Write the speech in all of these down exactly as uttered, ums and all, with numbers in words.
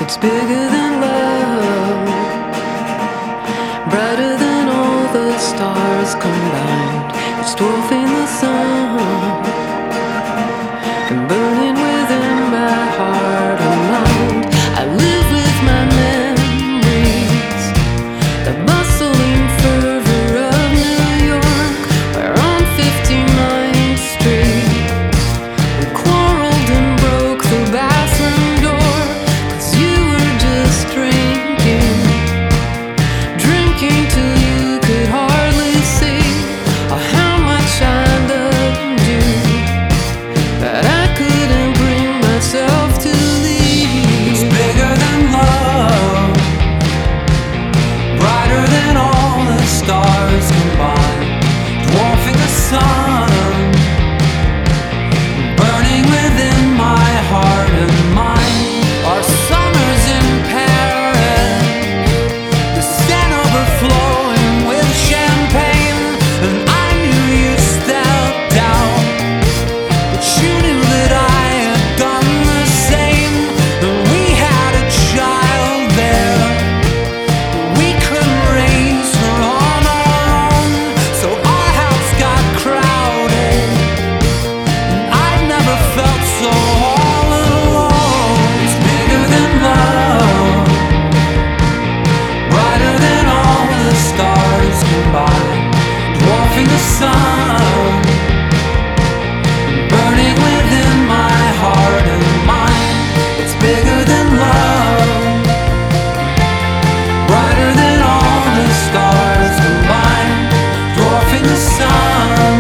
It's bigger than love, brighter than all the stars combined. It's dwarfing the sun and burning within my heart and mind. I live with my memories, the bustling fervor of New York. We're on fifty-ninth Street. We quarreled and broke the bathroom door, 'cause you were just drinking, drinking till you could hardly see oh, how much I loved you, but I couldn't bring myself to leave. It's bigger than love, brighter than all the stars combined, dwarfing the sun, burning within my heart and mind. Our summers in Paris, the Seine overflowing with champagne, and I knew you stepped out, but you knew that I had done the same. And we had a child there, but we couldn't raise her on our own, so our house got crowded, and I'd never felt so all alone. It's bigger than love, brighter than all the stars combined, dwarfing the sun, burning within my heart and mind. It's bigger than love, brighter than all the stars combined, dwarfing the sun,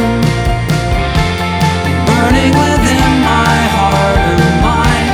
burning within my heart and mind.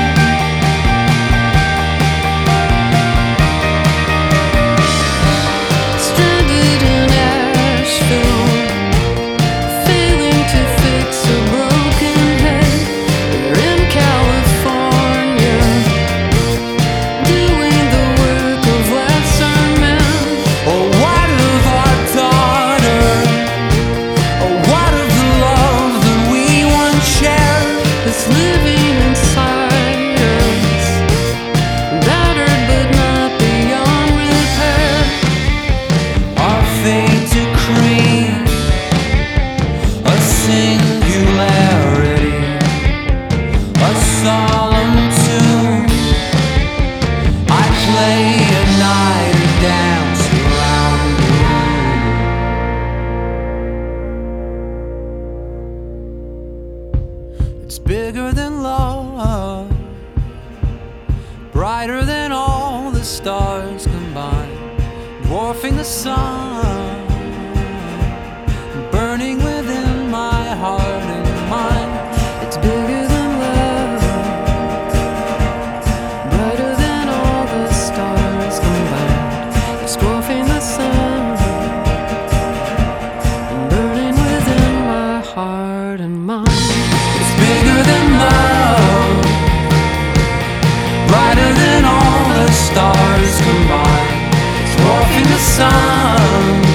Stranded in Asheville, failing to fix a broken head. We're in California, doing the work of lesser men. Oh, what of our daughter? Oh, what of the love that we once shared? It's living inside us, battered but not beyond repair. Our fate decreed a singularity, a solemn tune. I play at night and dance around the room. It's bigger than love, brighter than all the stars combined, dwarfing the sun, burning within my heart and mind. It's bigger than love, brighter than all the stars combined. It's dwarfing the sun, burning within my heart and mind. It's bigger than love, brighter than all the stars combined, dwarfing the sun,